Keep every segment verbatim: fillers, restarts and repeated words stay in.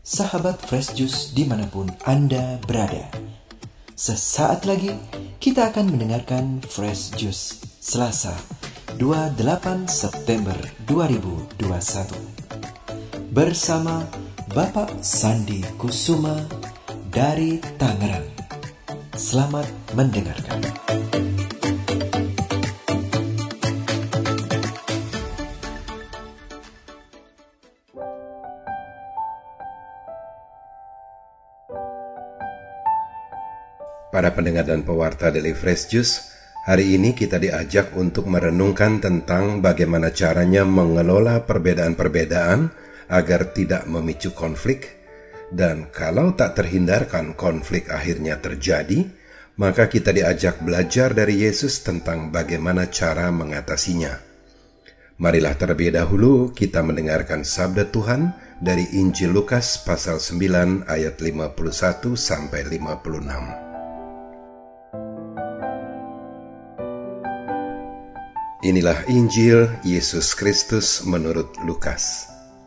sahabat Fresh Juice dimanapun Anda berada. Sesaat lagi kita akan mendengarkan Fresh Juice Selasa dua puluh delapan September dua ribu dua puluh satu bersama Bapak Sandi Kusuma dari Tangerang. Selamat mendengarkan. Para pendengar dan pewarta Daily Fresh Juice, hari ini kita diajak untuk merenungkan tentang bagaimana caranya mengelola perbedaan-perbedaan agar tidak memicu konflik, dan kalau tak terhindarkan konflik akhirnya terjadi, maka kita diajak belajar dari Yesus tentang bagaimana cara mengatasinya. Marilah terlebih dahulu kita mendengarkan sabda Tuhan dari Injil Lukas pasal sembilan ayat lima puluh satu sampai lima puluh enam. Inilah Injil Yesus Kristus menurut Lukas.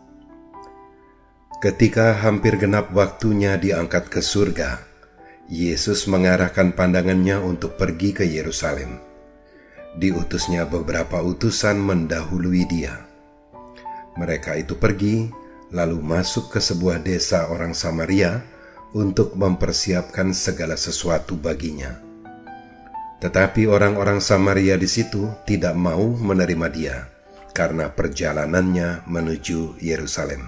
Ketika hampir genap waktunya diangkat ke surga, Yesus mengarahkan pandangannya untuk pergi ke Yerusalem. Diutusnya beberapa utusan mendahului dia. Mereka itu pergi, lalu masuk ke sebuah desa orang Samaria untuk mempersiapkan segala sesuatu baginya. Tetapi orang-orang Samaria di situ tidak mau menerima dia karena perjalanannya menuju Yerusalem.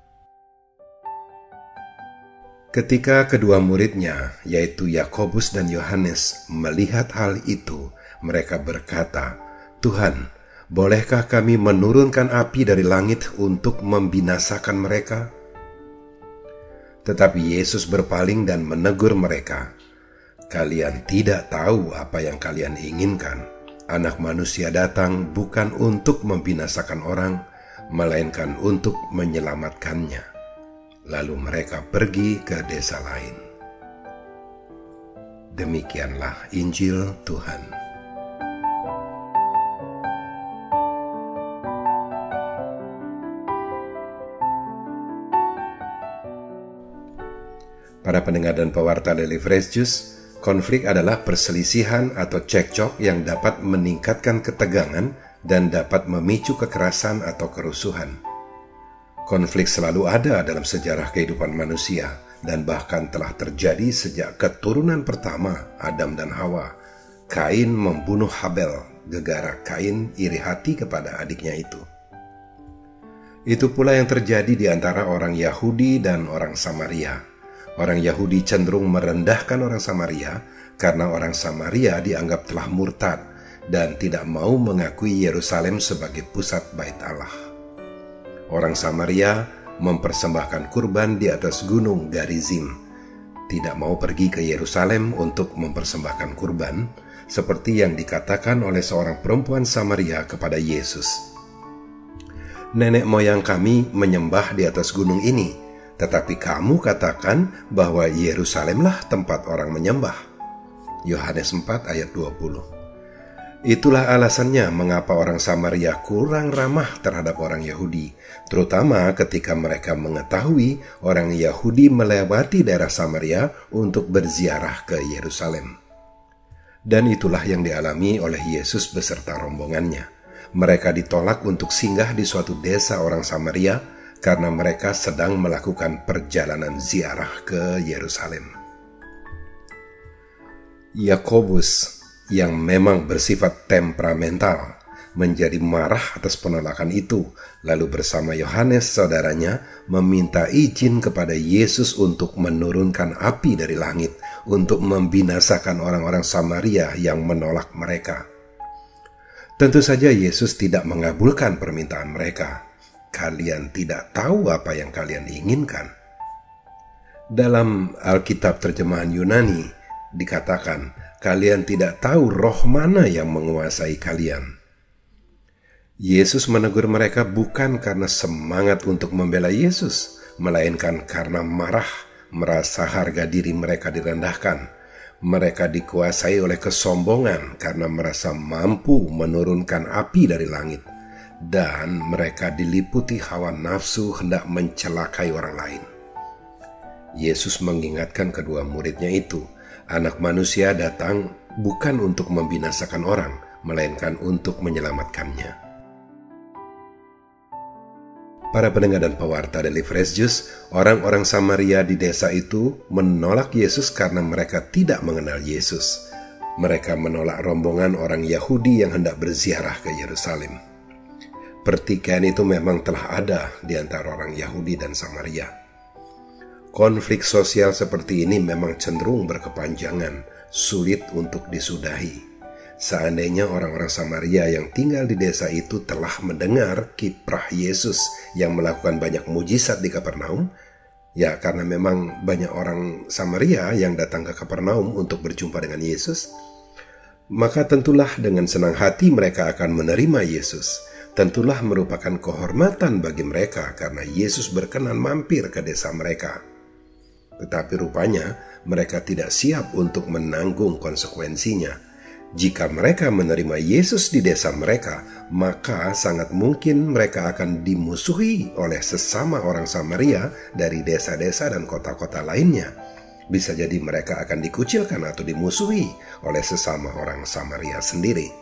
Ketika kedua muridnya, yaitu Yakobus dan Yohanes, melihat hal itu, mereka berkata, "Tuhan, bolehkah kami menurunkan api dari langit untuk membinasakan mereka?" Tetapi Yesus berpaling dan menegur mereka, "Kalian tidak tahu apa yang kalian inginkan. Anak manusia datang bukan untuk membinasakan orang, melainkan untuk menyelamatkannya." Lalu mereka pergi ke desa lain. Demikianlah Injil Tuhan. Para pendengar dan pewarta Daily Fresh Juice, konflik adalah perselisihan atau cekcok yang dapat meningkatkan ketegangan dan dapat memicu kekerasan atau kerusuhan. Konflik selalu ada dalam sejarah kehidupan manusia dan bahkan telah terjadi sejak keturunan pertama Adam dan Hawa. Kain membunuh Habel gegara Kain iri hati kepada adiknya itu. Itu pula yang terjadi di antara orang Yahudi dan orang Samaria. Orang Yahudi cenderung merendahkan orang Samaria karena orang Samaria dianggap telah murtad dan tidak mau mengakui Yerusalem sebagai pusat bait Allah. Orang Samaria mempersembahkan kurban di atas gunung Garizim, tidak mau pergi ke Yerusalem untuk mempersembahkan kurban, seperti yang dikatakan oleh seorang perempuan Samaria kepada Yesus. "Nenek moyang kami menyembah di atas gunung ini, tetapi kamu katakan bahwa Yerusalemlah tempat orang menyembah." Yohanes empat ayat dua puluh. Itulah alasannya mengapa orang Samaria kurang ramah terhadap orang Yahudi, terutama ketika mereka mengetahui orang Yahudi melewati daerah Samaria untuk berziarah ke Yerusalem. Dan itulah yang dialami oleh Yesus beserta rombongannya. Mereka ditolak untuk singgah di suatu desa orang Samaria karena mereka sedang melakukan perjalanan ziarah ke Yerusalem. Yakobus, yang memang bersifat temperamental, menjadi marah atas penolakan itu, lalu bersama Yohanes saudaranya meminta izin kepada Yesus untuk menurunkan api dari langit untuk membinasakan orang-orang Samaria yang menolak mereka. Tentu saja Yesus tidak mengabulkan permintaan mereka. "Kalian tidak tahu apa yang kalian inginkan." Dalam Alkitab terjemahan Yunani dikatakan, "Kalian tidak tahu roh mana yang menguasai kalian." Yesus menegur mereka bukan karena semangat untuk membela Yesus, melainkan karena marah, merasa harga diri mereka direndahkan. Mereka dikuasai oleh kesombongan karena merasa mampu menurunkan api dari langit, dan mereka diliputi hawa nafsu hendak mencelakai orang lain. Yesus mengingatkan kedua muridnya itu, Anak Manusia datang bukan untuk membinasakan orang, melainkan untuk menyelamatkannya. Para pendengar dan pewarta Daily Fresh Juice, orang-orang Samaria di desa itu menolak Yesus karena mereka tidak mengenal Yesus. Mereka menolak rombongan orang Yahudi yang hendak berziarah ke Yerusalem. Pertikaian itu memang telah ada di antara orang Yahudi dan Samaria. Konflik sosial seperti ini memang cenderung berkepanjangan, sulit untuk disudahi. Seandainya orang-orang Samaria yang tinggal di desa itu telah mendengar kiprah Yesus yang melakukan banyak mujizat di Kapernaum, ya karena memang banyak orang Samaria yang datang ke Kapernaum untuk berjumpa dengan Yesus, maka tentulah dengan senang hati mereka akan menerima Yesus. Tentulah merupakan kehormatan bagi mereka karena Yesus berkenan mampir ke desa mereka. Tetapi rupanya mereka tidak siap untuk menanggung konsekuensinya. Jika mereka menerima Yesus di desa mereka, maka sangat mungkin mereka akan dimusuhi oleh sesama orang Samaria dari desa-desa dan kota-kota lainnya. Bisa jadi mereka akan dikucilkan atau dimusuhi oleh sesama orang Samaria sendiri.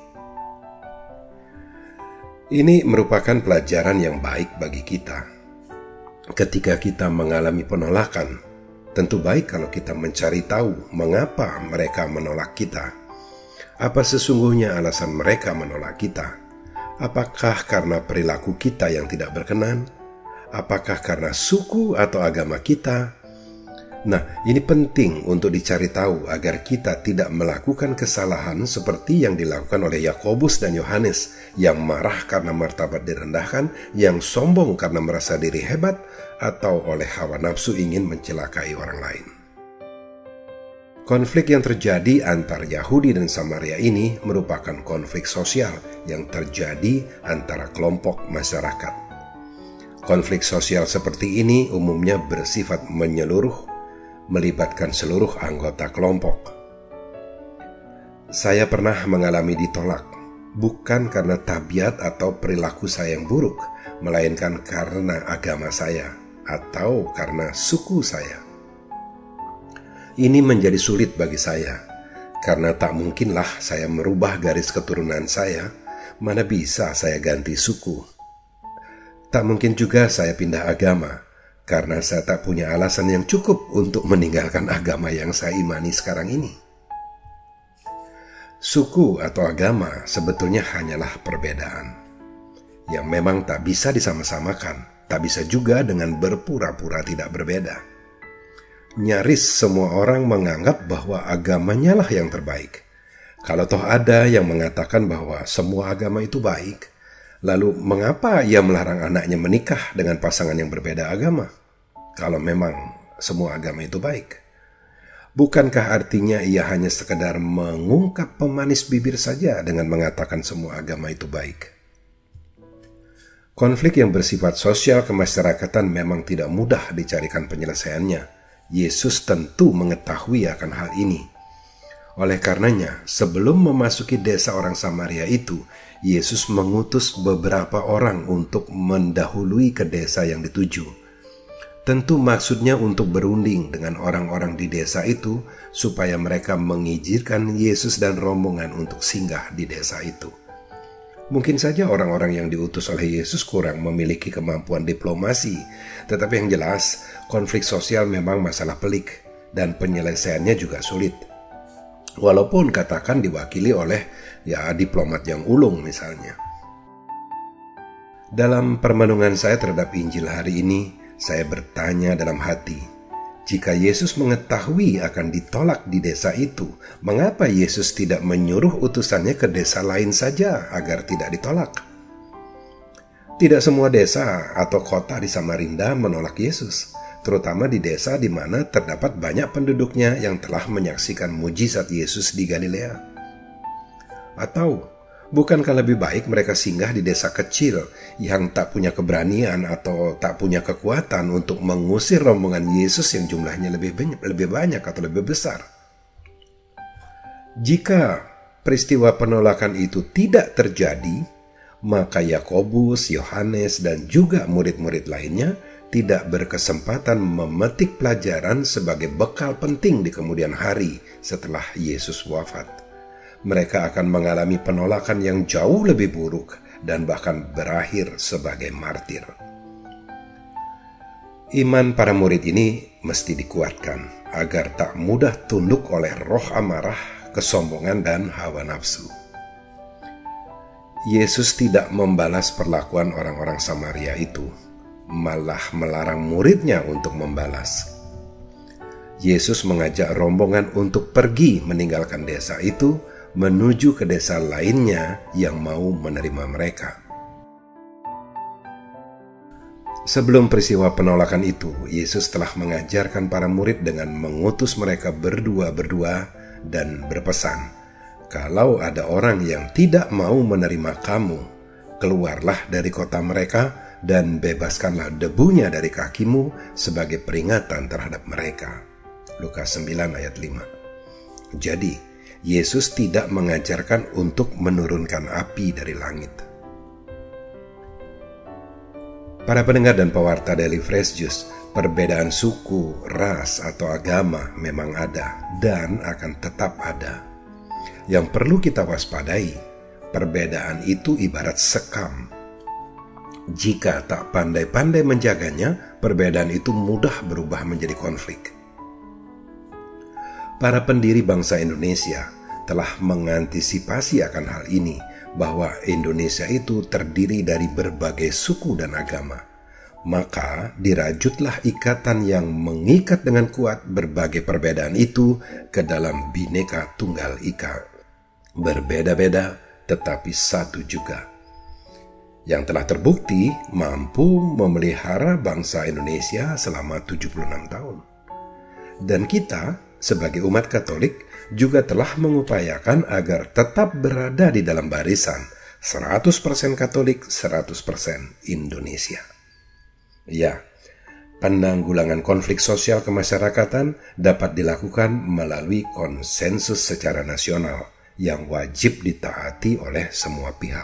Ini merupakan pelajaran yang baik bagi kita. Ketika kita mengalami penolakan, tentu baik kalau kita mencari tahu mengapa mereka menolak kita. Apa sesungguhnya alasan mereka menolak kita? Apakah karena perilaku kita yang tidak berkenan? Apakah karena suku atau agama kita? Nah, ini penting untuk dicari tahu agar kita tidak melakukan kesalahan seperti yang dilakukan oleh Yakobus dan Yohanes, yang marah karena martabat direndahkan, yang sombong karena merasa diri hebat, atau oleh hawa nafsu ingin mencelakai orang lain. Konflik yang terjadi antar Yahudi dan Samaria ini merupakan konflik sosial yang terjadi antara kelompok masyarakat. Konflik sosial seperti ini umumnya bersifat menyeluruh, melibatkan seluruh anggota kelompok. Saya pernah mengalami ditolak, bukan karena tabiat atau perilaku saya yang buruk, melainkan karena agama saya atau karena suku saya. Ini menjadi sulit bagi saya, karena tak mungkinlah saya merubah garis keturunan saya, mana bisa saya ganti suku. Tak mungkin juga saya pindah agama, karena saya tak punya alasan yang cukup untuk meninggalkan agama yang saya imani sekarang ini. Suku atau agama sebetulnya hanyalah perbedaan yang memang tak bisa disama-samakan, tak bisa juga dengan berpura-pura tidak berbeda. Nyaris semua orang menganggap bahwa agamanya lah yang terbaik. Kalau toh ada yang mengatakan bahwa semua agama itu baik, lalu mengapa ia melarang anaknya menikah dengan pasangan yang berbeda agama? Kalau memang semua agama itu baik, bukankah artinya ia hanya sekedar mengungkap pemanis bibir saja dengan mengatakan semua agama itu baik? Konflik yang bersifat sosial kemasyarakatan memang tidak mudah dicarikan penyelesaiannya. Yesus tentu mengetahui akan hal ini. Oleh karenanya, sebelum memasuki desa orang Samaria itu, Yesus mengutus beberapa orang untuk mendahului ke desa yang dituju. Tentu maksudnya untuk berunding dengan orang-orang di desa itu supaya mereka mengizinkan Yesus dan rombongan untuk singgah di desa itu. Mungkin saja orang-orang yang diutus oleh Yesus kurang memiliki kemampuan diplomasi, tetapi yang jelas konflik sosial memang masalah pelik dan penyelesaiannya juga sulit. Walaupun katakan diwakili oleh ya diplomat yang ulung misalnya. Dalam permenungan saya terhadap Injil hari ini, saya bertanya dalam hati, jika Yesus mengetahui akan ditolak di desa itu, mengapa Yesus tidak menyuruh utusannya ke desa lain saja agar tidak ditolak? Tidak semua desa atau kota di Samarinda menolak Yesus, terutama di desa di mana terdapat banyak penduduknya yang telah menyaksikan mujizat Yesus di Galilea. Atau bukankah lebih baik mereka singgah di desa kecil yang tak punya keberanian atau tak punya kekuatan untuk mengusir rombongan Yesus yang jumlahnya lebih banyak, lebih banyak atau lebih besar? Jika peristiwa penolakan itu tidak terjadi, maka Yakobus, Yohanes, dan juga murid-murid lainnya tidak berkesempatan memetik pelajaran sebagai bekal penting di kemudian hari setelah Yesus wafat. Mereka akan mengalami penolakan yang jauh lebih buruk dan bahkan berakhir sebagai martir. Iman para murid ini mesti dikuatkan agar tak mudah tunduk oleh roh amarah, kesombongan, dan hawa nafsu. Yesus tidak membalas perlakuan orang-orang Samaria itu, malah melarang muridnya untuk membalas. Yesus mengajak rombongan untuk pergi meninggalkan desa itu menuju ke desa lainnya yang mau menerima mereka. Sebelum peristiwa penolakan itu, Yesus telah mengajarkan para murid dengan mengutus mereka berdua-berdua dan berpesan, "Kalau ada orang yang tidak mau menerima kamu, keluarlah dari kota mereka dan bebaskanlah debunya dari kakimu sebagai peringatan terhadap mereka." Lukas sembilan ayat lima. Jadi, Yesus tidak mengajarkan untuk menurunkan api dari langit. Para pendengar dan pewarta Daily Fresh Juice, perbedaan suku, ras, atau agama memang ada dan akan tetap ada. Yang perlu kita waspadai, perbedaan itu ibarat sekam. Jika tak pandai-pandai menjaganya, perbedaan itu mudah berubah menjadi konflik. Para pendiri bangsa Indonesia telah mengantisipasi akan hal ini, bahwa Indonesia itu terdiri dari berbagai suku dan agama. Maka dirajutlah ikatan yang mengikat dengan kuat berbagai perbedaan itu ke dalam Bhinneka Tunggal Ika. Berbeda-beda tetapi satu juga. Yang telah terbukti mampu memelihara bangsa Indonesia selama tujuh puluh enam tahun. Dan kita sebagai umat Katolik juga telah mengupayakan agar tetap berada di dalam barisan seratus persen Katolik, seratus persen Indonesia. Ya, penanggulangan konflik sosial kemasyarakatan dapat dilakukan melalui konsensus secara nasional yang wajib ditaati oleh semua pihak.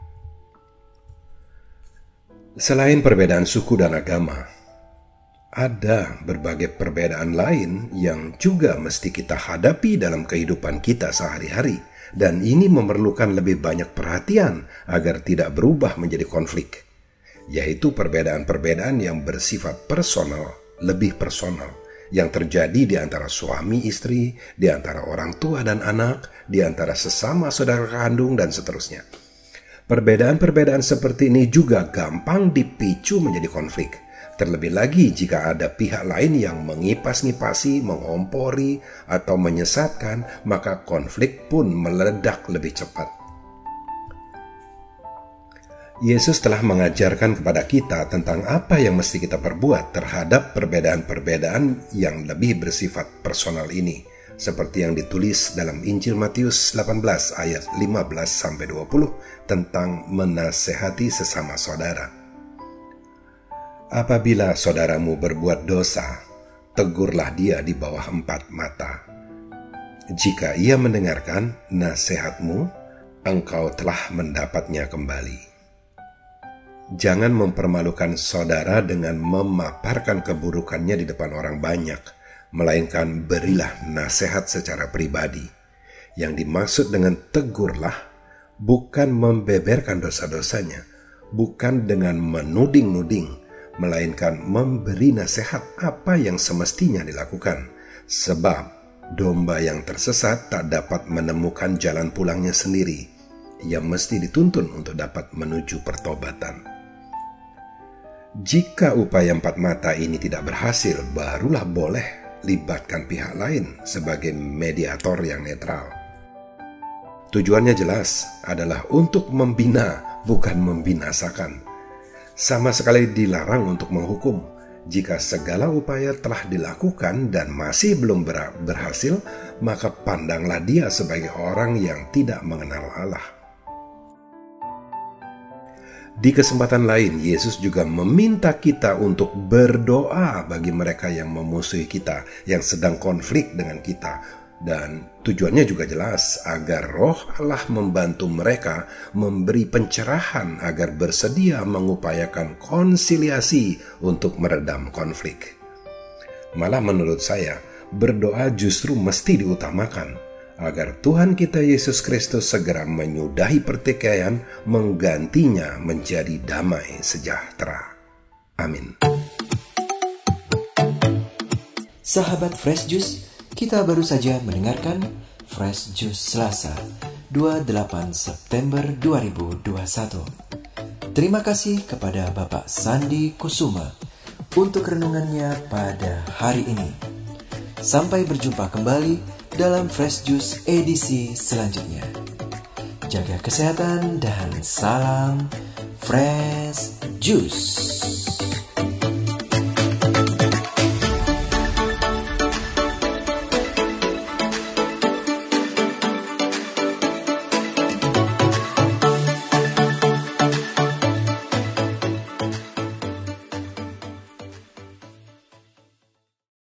Selain perbedaan suku dan agama, ada berbagai perbedaan lain yang juga mesti kita hadapi dalam kehidupan kita sehari-hari, dan ini memerlukan lebih banyak perhatian agar tidak berubah menjadi konflik, yaitu perbedaan-perbedaan yang bersifat personal, lebih personal, yang terjadi di antara suami istri, di antara orang tua dan anak, di antara sesama saudara kandung, dan seterusnya. Perbedaan-perbedaan seperti ini juga gampang dipicu menjadi konflik. Terlebih lagi jika ada pihak lain yang mengipas-ngipasi, mengompori, atau menyesatkan, maka konflik pun meledak lebih cepat. Yesus telah mengajarkan kepada kita tentang apa yang mesti kita perbuat terhadap perbedaan-perbedaan yang lebih bersifat personal ini, seperti yang ditulis dalam Injil Matius delapan belas ayat lima belas sampai dua puluh tentang menasehati sesama saudara. Apabila saudaramu berbuat dosa, tegurlah dia di bawah empat mata. Jika ia mendengarkan nasihatmu, engkau telah mendapatnya kembali. Jangan mempermalukan saudara dengan memaparkan keburukannya di depan orang banyak, melainkan berilah nasihat secara pribadi. Yang dimaksud dengan tegurlah bukan membeberkan dosa-dosanya, bukan dengan menuding-nuding, melainkan memberi nasihat apa yang semestinya dilakukan. Sebab domba yang tersesat tak dapat menemukan jalan pulangnya sendiri. Ia mesti dituntun untuk dapat menuju pertobatan. Jika upaya empat mata ini tidak berhasil, barulah boleh libatkan pihak lain sebagai mediator yang netral. Tujuannya jelas adalah untuk membina, bukan membinasakan. Sama sekali dilarang untuk menghukum. Jika segala upaya telah dilakukan dan masih belum ber- berhasil, maka pandanglah dia sebagai orang yang tidak mengenal Allah. Di kesempatan lain, Yesus juga meminta kita untuk berdoa bagi mereka yang memusuhi kita, yang sedang konflik dengan kita, Dan tujuannya juga jelas, agar Roh Allah membantu mereka memberi pencerahan agar bersedia mengupayakan konsiliasi untuk meredam konflik. Malah menurut saya, berdoa justru mesti diutamakan, agar Tuhan kita Yesus Kristus segera menyudahi pertikaian, menggantinya menjadi damai sejahtera. Amin. Sahabat Fresh Juice, kita baru saja mendengarkan Fresh Juice Selasa, dua puluh delapan September dua ribu dua puluh satu. Terima kasih kepada Bapak Sandi Kusuma untuk renungannya pada hari ini. Sampai berjumpa kembali dalam Fresh Juice edisi selanjutnya. Jaga kesehatan dan salam Fresh Juice.